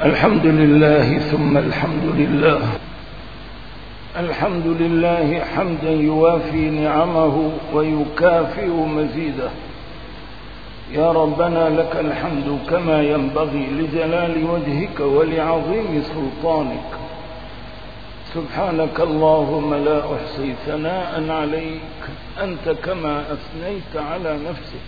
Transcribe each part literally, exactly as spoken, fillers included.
الحمد لله ثم الحمد لله. الحمد لله حمدا يوافي نعمه ويكافئ مزيده. يا ربنا لك الحمد كما ينبغي لجلال وجهك ولعظيم سلطانك. سبحانك اللهم لا أحصي ثناء عليك أنت كما أثنيت على نفسك.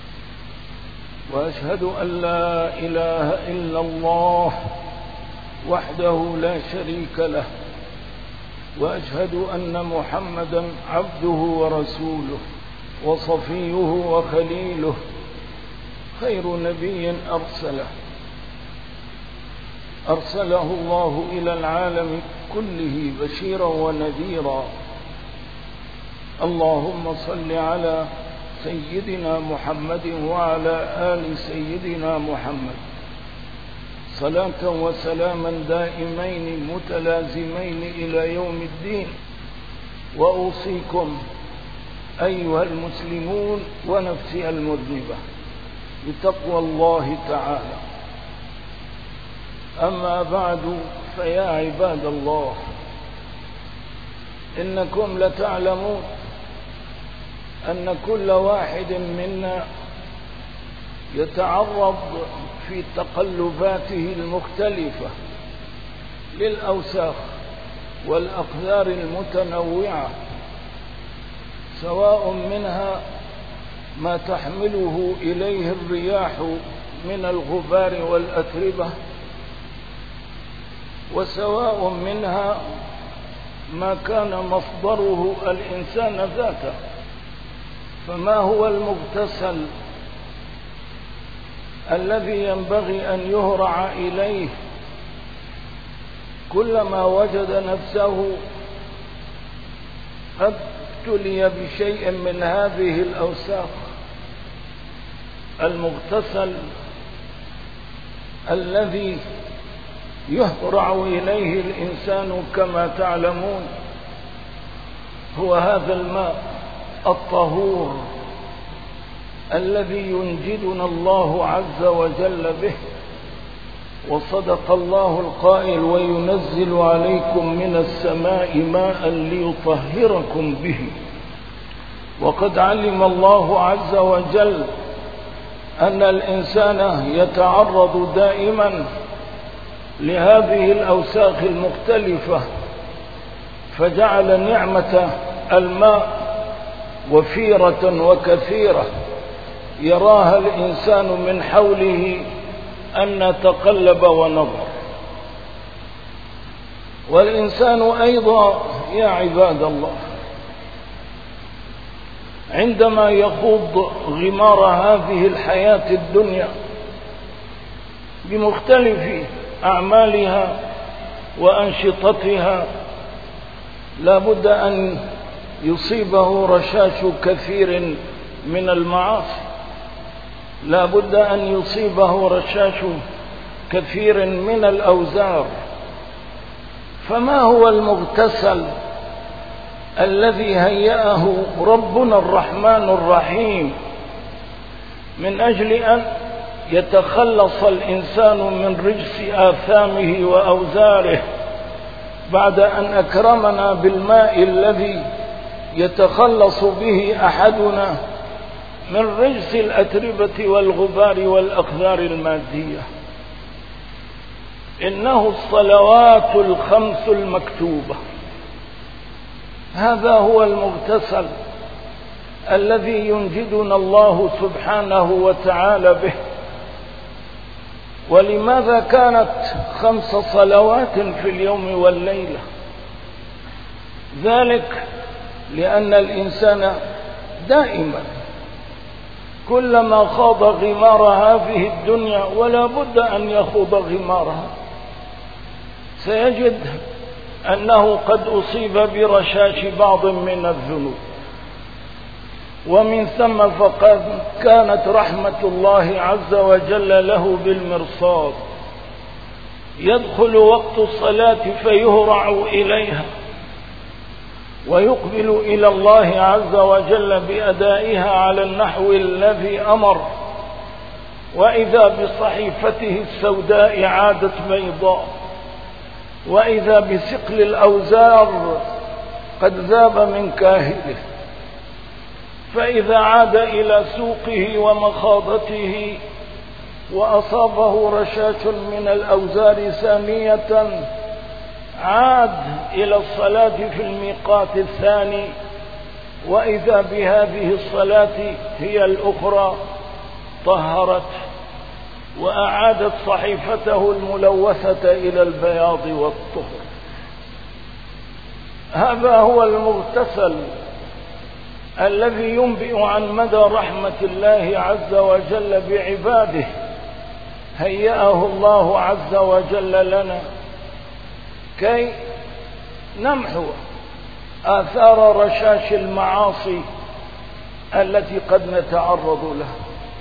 وأشهد أن لا إله إلا الله وحده لا شريك له، وأشهد أن محمدا عبده ورسوله وصفيه وخليله، خير نبي أرسله أرسله الله إلى العالم كله بشيرا ونذيرا. اللهم صل على سيدنا محمد وعلى آل سيدنا محمد صلاة وسلاما دائمين متلازمين إلى يوم الدين. وأوصيكم أيها المسلمون ونفسي المذنبة بتقوى الله تعالى. أما بعد، فيا عباد الله، إنكم لتعلمون أن كل واحد منا يتعرض في تقلباته المختلفة للأوساخ والأقدار المتنوعة، سواء منها ما تحمله إليه الرياح من الغبار والأتربة، وسواء منها ما كان مصدره الإنسان ذاته. فما هو المغتسل الذي ينبغي أن يهرع إليه كلما وجد نفسه قد ابتلي بشيء من هذه الأوساخ؟ المغتسل الذي يهرع إليه الإنسان كما تعلمون هو هذا الماء الطهور الذي ينجدنا الله عز وجل به. وصدق الله القائل: وينزل عليكم من السماء ماء ليطهركم به. وقد علم الله عز وجل أن الإنسان يتعرض دائما لهذه الأوساخ المختلفة، فجعل نعمة الماء وفيرة وكثيرة يراها الإنسان من حوله أن تقلب ونظر. والإنسان أيضا يا عباد الله عندما يخوض غمار هذه الحياة الدنيا بمختلف أعمالها وأنشطتها، لا بد أن يصيبه رشاش كثير من المعاصي، لا بد أن يصيبه رشاش كثير من الأوزار. فما هو المغتسل الذي هيأه ربنا الرحمن الرحيم من أجل أن يتخلص الإنسان من رجس آثامه وأوزاره، بعد أن أكرمنا بالماء الذي يتخلص به أحدنا من رجس الأتربة والغبار والأقدار المادية؟ إنه الصلوات الخمس المكتوبة. هذا هو المغتسل الذي ينجدنا الله سبحانه وتعالى به. ولماذا كانت خمس صلوات في اليوم والليلة؟ ذلك لأن الإنسان دائما كلما خاض غمار هذه الدنيا، ولا بد أن يخوض غمارها، سيجد أنه قد أصيب برشاش بعض من الذنوب. ومن ثم فقد كانت رحمة الله عز وجل له بالمرصاد. يدخل وقت الصلاة فيهرع إليها ويقبل إلى الله عز وجل بأدائها على النحو الذي أمر، وإذا بصحيفته السوداء عادت بيضاء، وإذا بثقل الأوزار قد ذاب من كاهله، فإذا عاد إلى سوقه ومخاضته وأصابه رشاش من الأوزار ثانية عاد إلى الصلاة في الميقات الثاني، وإذا بهذه الصلاة هي الأخرى طهرته وأعادت صحيفته الملوثة إلى البياض والطهر. هذا هو المغتسل الذي ينبئ عن مدى رحمة الله عز وجل بعباده، هيأه الله عز وجل لنا كي نمحو آثار رشاش المعاصي التي قد نتعرض لها.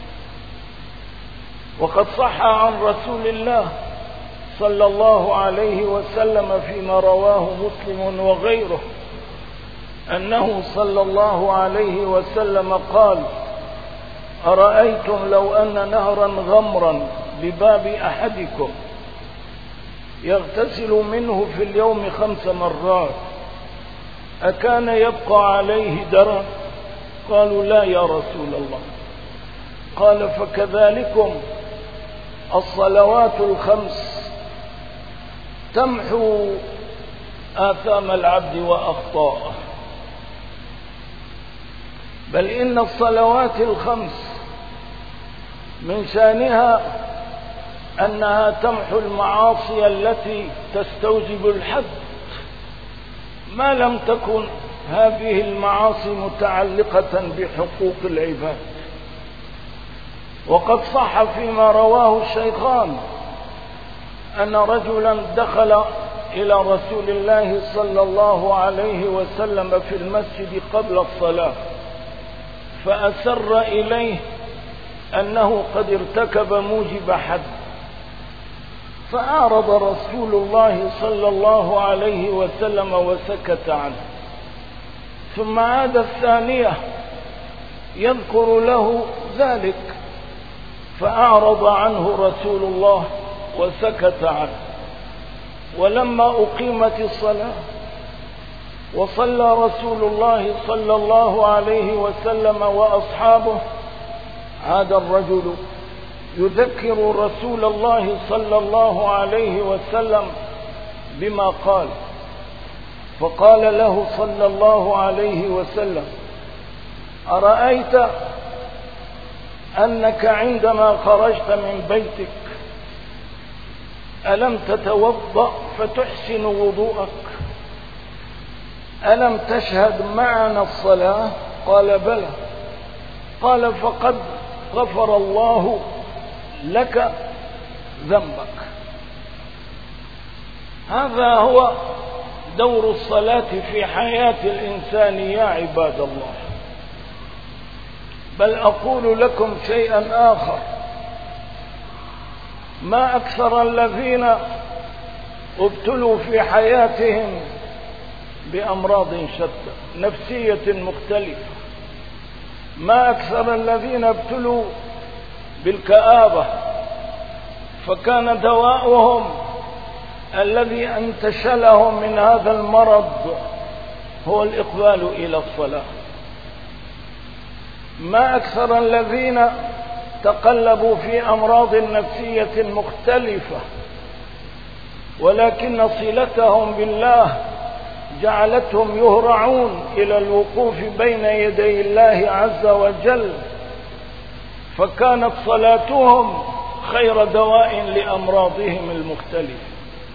وقد صح عن رسول الله صلى الله عليه وسلم فيما رواه مسلم وغيره أنه صلى الله عليه وسلم قال: أرأيتم لو أن نهرا غمرا بباب أحدكم يغتسل منه في اليوم خمس مرات أكان يبقى عليه درن؟ قالوا: لا يا رسول الله. قال: فكذلكم الصلوات الخمس تمحو آثام العبد وأخطاءه، بل إن الصلوات الخمس من شأنها أنها تمحو المعاصي التي تستوجب الحد ما لم تكن هذه المعاصي متعلقة بحقوق العباد. وقد صح فيما رواه الشيخان أن رجلا دخل إلى رسول الله صلى الله عليه وسلم في المسجد قبل الصلاة فأسر إليه أنه قد ارتكب موجب حد، فأعرض رسول الله صلى الله عليه وسلم وسكت عنه، ثم عاد الثانية يذكر له ذلك فأعرض عنه رسول الله وسكت عنه. ولما أقيمت الصلاة وصلى رسول الله صلى الله عليه وسلم وأصحابه عاد الرجل يذكر رسول الله صلى الله عليه وسلم بما قال، فقال له صلى الله عليه وسلم: أرأيت أنك عندما خرجت من بيتك ألم تتوضأ فتحسن وضوءك؟ ألم تشهد معنا الصلاة؟ قال: بلى. قال: فقد غفر الله لك ذنبك. هذا هو دور الصلاة في حياة الإنسان يا عباد الله. بل أقول لكم شيئا آخر: ما أكثر الذين ابتلوا في حياتهم بأمراض شتى نفسية مختلفة، ما أكثر الذين ابتلوا بالكآبة فكان دواؤهم الذي انتشلهم من هذا المرض هو الإقبال إلى الصلاة. ما أكثر الذين تقلبوا في أمراض نفسية مختلفة ولكن صلتهم بالله جعلتهم يهرعون إلى الوقوف بين يدي الله عز وجل، فكانت صلاتهم خير دواء لأمراضهم المختلفة.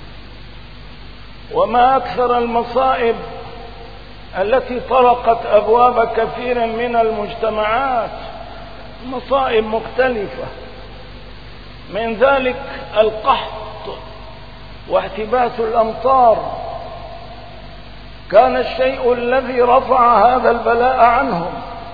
وما أكثر المصائب التي طرقت أبواب كثير من المجتمعات، مصائب مختلفة، من ذلك القحط واحتباس الأمطار. كان الشيء الذي رفع هذا البلاء عنهم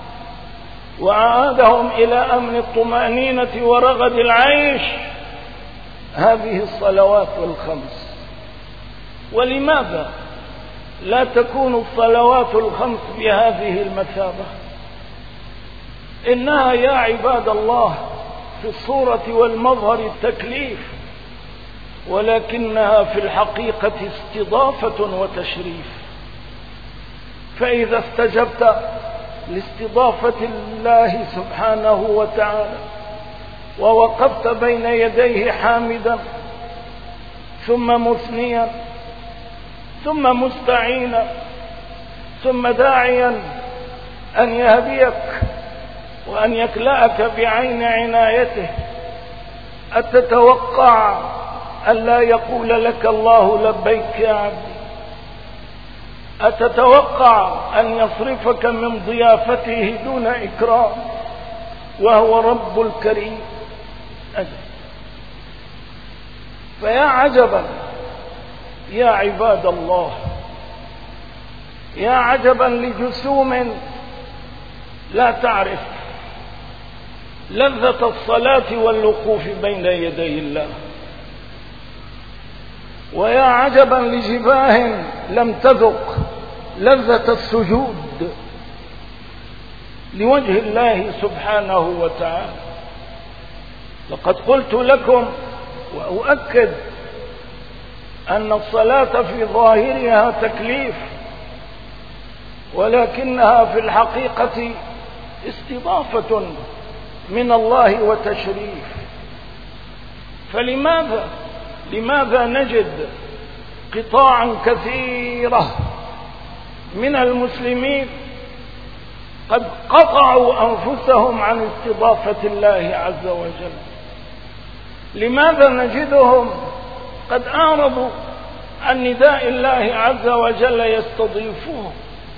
وعادهم إلى أمن الطمأنينة ورغد العيش هذه الصلوات الخمس. ولماذا لا تكون الصلوات الخمس بهذه المثابة؟ إنها يا عباد الله في الصورة والمظهر التكليف، ولكنها في الحقيقة استضافة وتشريف. فإذا استجبت لاستضافة الله سبحانه وتعالى ووقفت بين يديه حامدا ثم مثنيا ثم مستعينا ثم داعيا أن يهديك وأن يكلأك بعين عنايته، أتتوقع أن لا يقول لك الله لبيك يا عبدي؟ أتتوقع أن يصرفك من ضيافته دون إكرام وهو رب الكريم؟ أجل. فيا عجبا يا عباد الله، يا عجبا لجسوم لا تعرف لذة الصلاة والوقوف بين يدي الله، ويا عجبا لجباه لم تذق لذة السجود لوجه الله سبحانه وتعالى. لقد قلت لكم وأؤكد أن الصلاة في ظاهرها تكليف، ولكنها في الحقيقة استضافة من الله وتشريف. فلماذا لماذا نجد قطاعا كثيرة من المسلمين قد قطعوا أنفسهم عن استضافة الله عز وجل؟ لماذا نجدهم قد أعرضوا عن نداء الله عز وجل يستضيفوه؟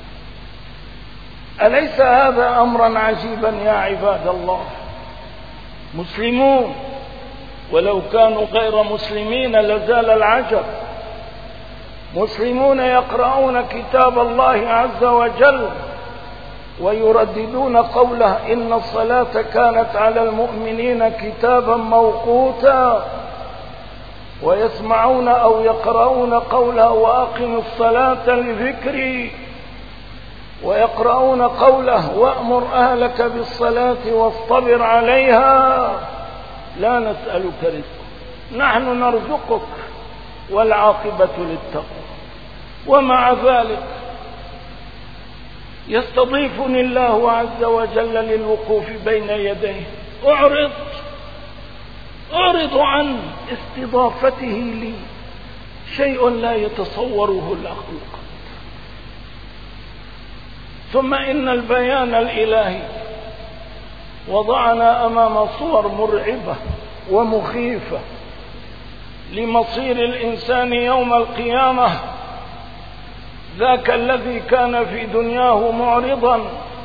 أليس هذا أمرا عجيبا يا عباد الله؟ مسلمون ولو كانوا غير مسلمين لزال العجب، مسلمون يقرؤون كتاب الله عز وجل ويرددون قوله إن الصلاة كانت على المؤمنين كتابا موقوتا، ويسمعون أو يقرؤون قوله وأقم الصلاة لذكري، ويقرؤون قوله وأمر أهلك بالصلاة واصطبر عليها لا نسألك رزقا نحن نرزقك والعاقبة للتقوى. ومع ذلك يستضيفني الله عز وجل للوقوف بين يديه. أعرض أعرض عن استضافته لي شيء لا يتصوره العقل. ثم إن البيان الإلهي وضعنا أمام صور مرعبة ومخيفة لمصير الإنسان يوم القيامة. ذاك الذي كان في دنياه معرضا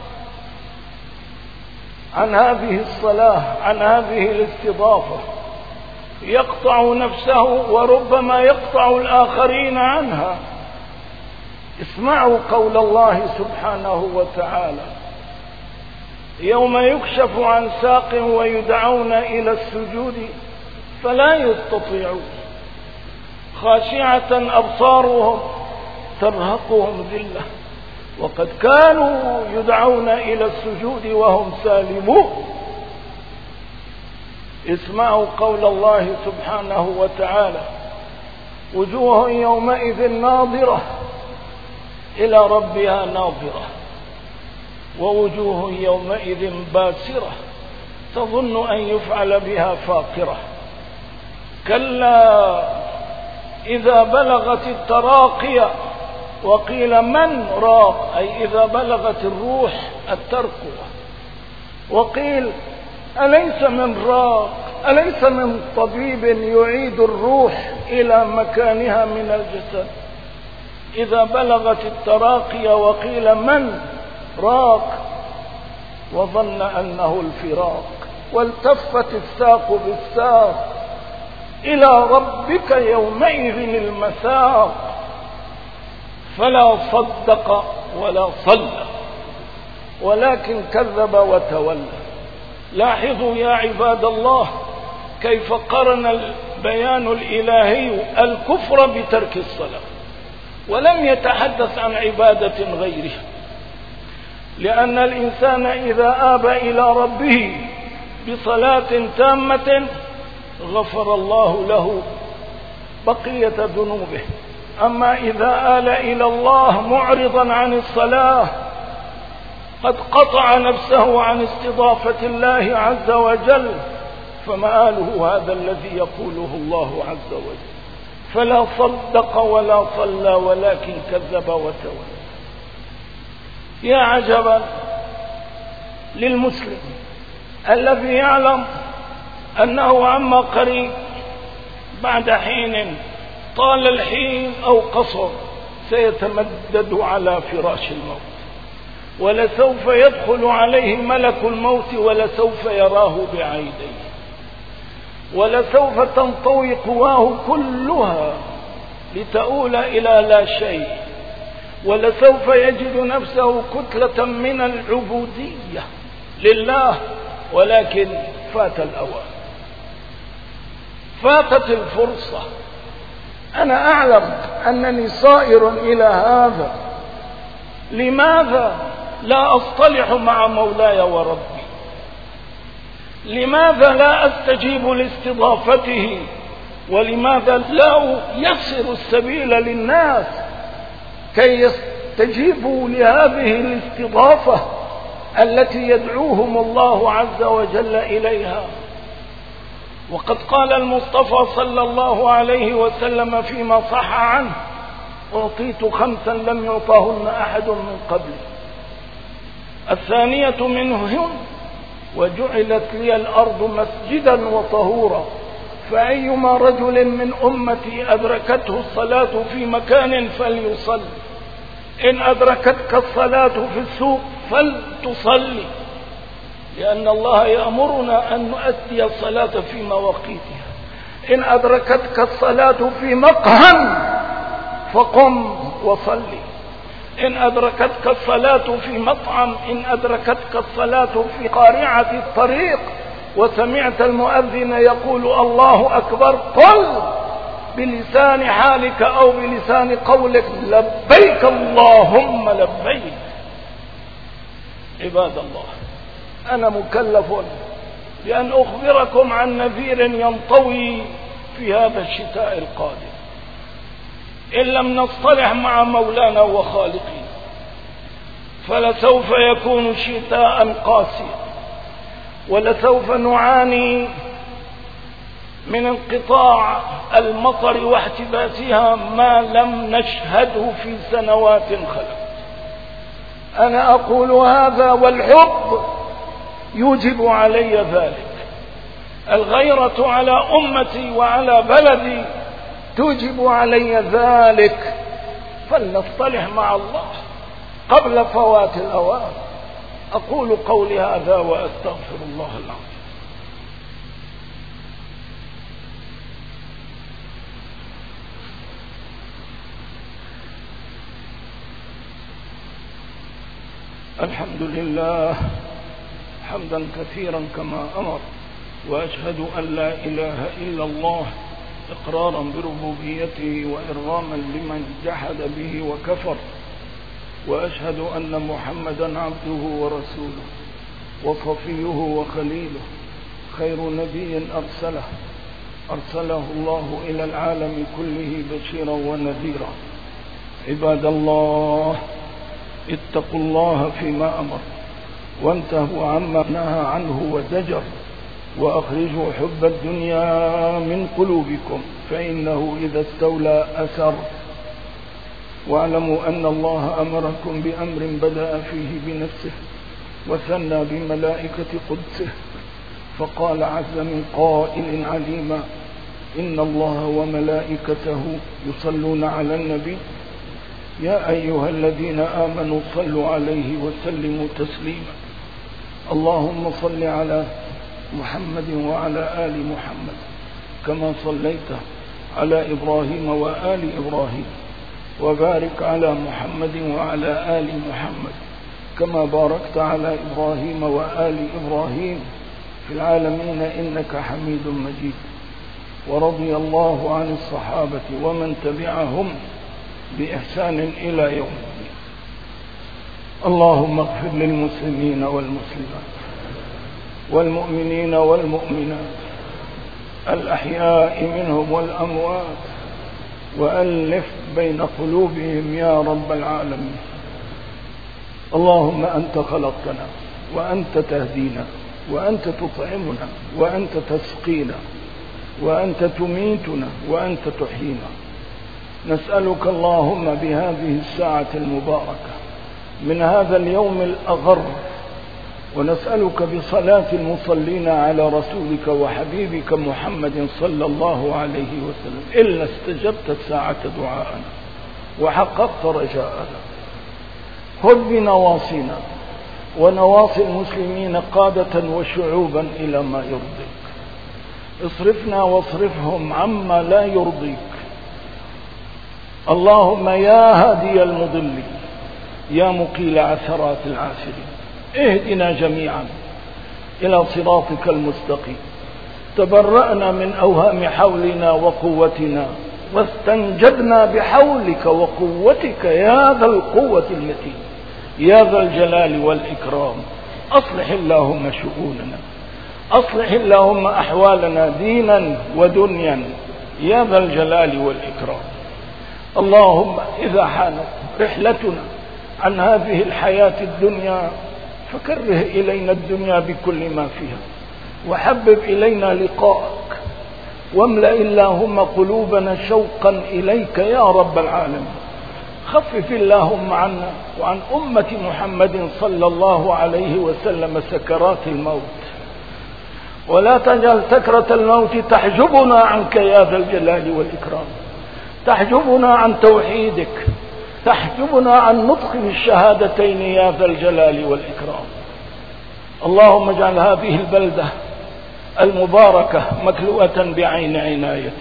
عن هذه الصلاة، عن هذه الاستضافة، يقطع نفسه وربما يقطع الآخرين عنها. اسمعوا قول الله سبحانه وتعالى يوم يكشف عن ساق ويدعون إلى السجود فلا يستطيعون خاشعة أبصارهم ترهقهم ذلة وقد كانوا يدعون إلى السجود وهم سالمون. اسمعوا قول الله سبحانه وتعالى وجوه يومئذ ناظرة إلى ربها ناظرة ووجوه يومئذ باسرة تظن أن يفعل بها فاقرة كلا إذا بلغت التراقي وقيل من راق، أي إذا بلغت الروح الترقية، وقيل أليس من راق، أليس من طبيب يعيد الروح إلى مكانها من الجسد. إذا بلغت التراقي وقيل من راق وظن أنه الفراق والتفت الساق بالساق إلى ربك يومئذ المساق فلا صدق ولا صلى ولكن كذب وتولى. لاحظوا يا عباد الله كيف قرن البيان الإلهي الكفر بترك الصلاة ولم يتحدث عن عبادة غيرها، لأن الإنسان إذا آب إلى ربه بصلاة تامة غفر الله له بقية ذنوبه. أما إذا آل إلى الله معرضا عن الصلاة قد قطع نفسه عن استضافة الله عز وجل، فمآله هذا الذي يقوله الله عز وجل: فلا صدق ولا صلى ولكن كذب وتولى. يا عجبا للمسلم الذي يعلم أنه عما قريب بعد حين طال الحين أو قصر سيتمدد على فراش الموت، ولسوف يدخل عليه ملك الموت ولسوف يراه بعينيه، ولسوف تنطوي قواه كلها لتؤول إلى لا شيء، ولسوف يجد نفسه كتلة من العبودية لله، ولكن فات الأوان، فاتت الفرصة. أنا أعلم أنني صائر إلى هذا. لماذا لا أصطلح مع مولاي وربي؟ لماذا لا أستجيب لاستضافته؟ ولماذا لا يسر السبيل للناس كي يستجيبوا لهذه الاستضافة التي يدعوهم الله عز وجل إليها؟ وقد قال المصطفى صلى الله عليه وسلم فيما صح عنه: أعطيت خمسا لم يعطهن أحد من قبلي. الثانية منهن: وجعلت لي الأرض مسجدا وطهورا، فأيما رجل من أمتي أدركته الصلاة في مكان فليصل، إن أدركتك الصلاة في السوق فلتصلي، لأن الله يأمرنا أن نؤدي الصلاة في مواقيتها. إن أدركتك الصلاة في مقهى فقم وصلي، إن أدركتك الصلاة في مطعم، إن أدركتك الصلاة في قارعة الطريق وسمعت المؤذن يقول الله أكبر، قل بلسان حالك أو بلسان قولك: لبيك اللهم لبيك. عباد الله، أنا مكلف بأن أخبركم عن نذير ينطوي في هذا الشتاء القادم. إن لم نصطلح مع مولانا وخالقنا فلسوف يكون شتاء قاسيا، ولسوف نعاني من انقطاع المطر واحتباسها ما لم نشهده في سنوات خلت. أنا أقول هذا والحب يوجب علي ذلك، الغيرة على أمتي وعلى بلدي توجب علي ذلك، فلنصطلح مع الله قبل فوات الأوان. أقول قولي هذا وأستغفر الله العظيم. الحمد لله حمدا كثيرا كما أمر، وأشهد أن لا إله إلا الله إقرارا بربوبيته وإرغاما لمن جحد به وكفر، وأشهد أن محمدا عبده ورسوله وصفيه وخليله، خير نبي أرسله أرسله الله إلى العالم كله بشيرا ونذيرا. عباد الله، اتقوا الله فيما أمر، وانتهوا عما نهى عنه وزجر، وأخرجوا حب الدنيا من قلوبكم فإنه إذا استولى أسر. واعلموا أن الله أمركم بأمر بدأ فيه بنفسه وثنى بملائكة قدسه، فقال عز من قائل عليما: إن الله وملائكته يصلون على النبي يا أيها الذين آمنوا صلوا عليه وسلموا تسليما. اللهم صل على محمد وعلى آل محمد كما صليت على إبراهيم وآل إبراهيم، وبارك على محمد وعلى آل محمد كما باركت على إبراهيم وآل إبراهيم في العالمين إنك حميد مجيد. ورضي الله عن الصحابة ومن تبعهم بإحسان إلى يوم الدين. اللهم اغفر للمسلمين والمسلمات والمؤمنين والمؤمنات الأحياء منهم والأموات، وألف بين قلوبهم يا رب العالمين. اللهم أنت خلقتنا وأنت تهدينا وأنت تطعمنا وأنت تسقينا وأنت تميتنا وأنت تحيينا. نسألك اللهم بهذه الساعة المباركة من هذا اليوم الأغر، ونسألك بصلاة المصلين على رسولك وحبيبك محمد صلى الله عليه وسلم إلا استجبت ساعة دعاءنا وحققت رجاءنا. خذ بنواصينا ونواصي المسلمين قادة وشعوبا إلى ما يرضيك. اصرفنا واصرفهم عما لا يرضيك. اللهم يا هادي المضلين يا مقيل عثرات العاثرين اهدنا جميعا إلى صراطك المستقيم. تبرأنا من أوهام حولنا وقوتنا واستنجدنا بحولك وقوتك يا ذا القوة المتين يا ذا الجلال والإكرام. أصلح اللهم شؤوننا، أصلح اللهم أحوالنا دينا ودنيا يا ذا الجلال والإكرام. اللهم إذا حانت رحلتنا عن هذه الحياة الدنيا فكره إلينا الدنيا بكل ما فيها، وحبب إلينا لقاءك، واملأ اللهم قلوبنا شوقا إليك يا رب العالمين. خفف اللهم عنا وعن أمة محمد صلى الله عليه وسلم سكرات الموت، ولا تجعل سكرة الموت تحجبنا عنك يا ذا الجلال والإكرام، تحجبنا عن توحيدك، تحجبنا عن نطق الشهادتين يا ذا الجلال والإكرام. اللهم اجعل هذه البلدة المباركة مكلوءة بعين عنايتك،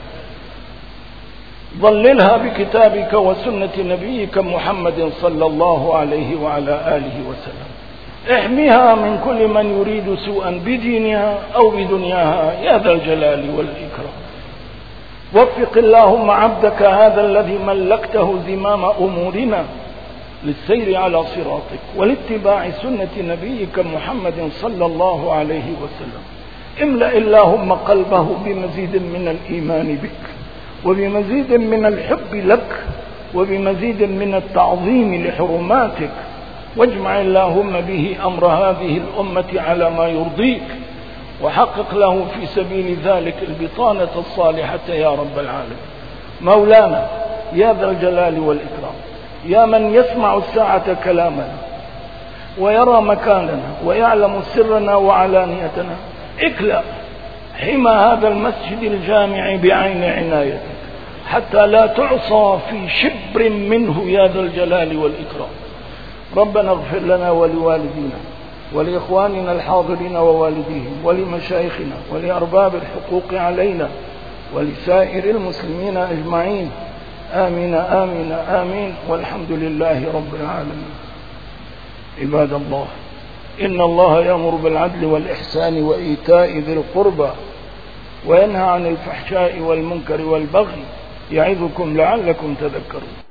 ظللها بكتابك وسنة نبيك محمد صلى الله عليه وعلى آله وسلم. احميها من كل من يريد سوءا بدينها أو بدنياها يا ذا الجلال والإكرام. وفق اللهم عبدك هذا الذي ملكته زمام أمورنا للسير على صراطك ولاتباع سنة نبيك محمد صلى الله عليه وسلم. املأ اللهم قلبه بمزيد من الإيمان بك، وبمزيد من الحب لك، وبمزيد من التعظيم لحرماتك، واجمع اللهم به أمر هذه الأمة على ما يرضيك، وحقق له في سبيل ذلك البطانة الصالحة يا رب العالمين. مولانا يا ذا الجلال والإكرام، يا من يسمع الساعة كلامنا ويرى مكاننا ويعلم سرنا وعلانيتنا، اكلأ حمى هذا المسجد الجامع بعين عنايتك حتى لا تعصى في شبر منه يا ذا الجلال والإكرام. ربنا اغفر لنا ولوالدينا ولإخواننا الحاضرين ووالديهم ولمشايخنا ولأرباب الحقوق علينا ولسائر المسلمين أجمعين. آمين آمين آمين، والحمد لله رب العالمين. عباد الله، إن الله يأمر بالعدل والإحسان وإيتاء ذي القربى وينهى عن الفحشاء والمنكر والبغي يعظكم لعلكم تذكرون.